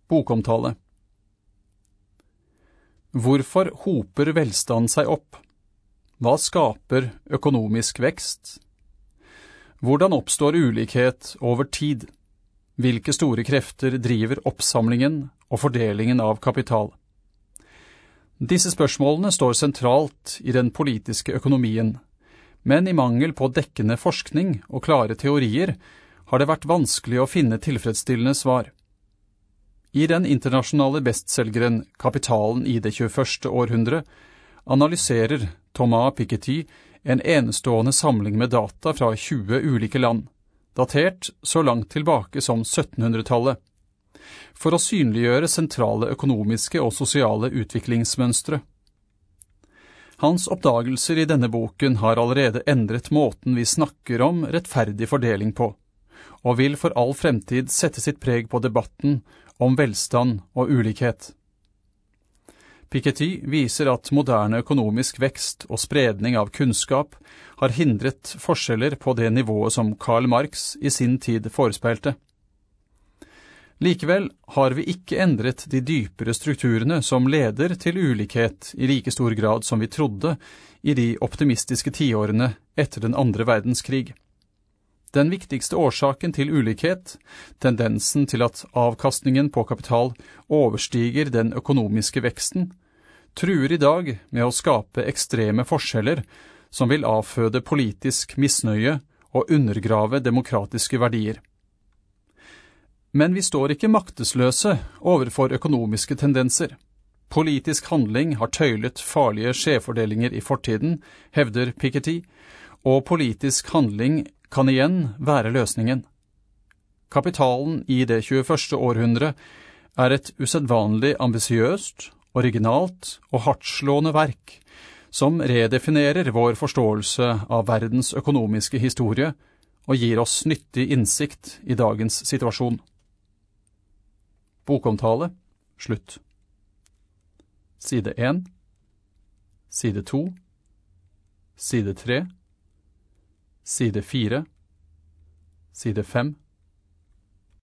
Bokomtale. Hvorfor hoper velstand seg opp? Hva skaper økonomisk vekst? Hvordan oppstår ulikhet over tid? Hvilke store krefter driver oppsamlingen og fordelingen av kapital? Disse spørsmålene står sentralt i den politiske økonomien, men i mangel på dekkende forskning og klare teorier har det vært vanskelig å finne tilfredsstillende svar. I den internasjonale bestselgeren Kapitalen i det 21. århundre analyserer Thomas Piketty en enestående samling med data fra 20 ulike land, datert så langt tilbake som 1700-tallet, for å synliggjøre sentrale økonomiske og sosiale utviklingsmønstre. Hans oppdagelser i denne boken har allerede endret måten vi snakker om rettferdig fordeling på, og vil for all fremtid sette sitt preg på debatten om velstand og ulikhet. Piketty viser at moderne økonomisk vekst og spredning av kunnskap har hindret forskjeller på det nivået som Karl Marx i sin tid forespeilte. Likevel har vi ikke endret de dypere strukturene som leder til ulikhet i like stor grad som vi trodde i de optimistiske tiårene etter den andre verdenskrig. Den viktigste årsaken til ulikhet, tendensen til at avkastningen på kapital overstiger den økonomiske veksten, truer i dag med å skape ekstreme forskjeller som vil avføde politisk misnøye og undergrave demokratiske verdier. Men vi står ikke maktesløse overfor økonomiske tendenser. Politisk handling har tøylet farlige skjevfordelinger i fortiden, hevder Piketty, og politisk handling kan igjen være løsningen. Kapitalen i det 21. århundre er et usedvanlig ambisiøst, originalt og hardtslående verk, som redefinerer vår forståelse av verdens økonomiske historie og gir oss nyttig innsikt i dagens situasjon. Bokomtale, slutt. Side 1, side 2, side 3, side 4, side 5,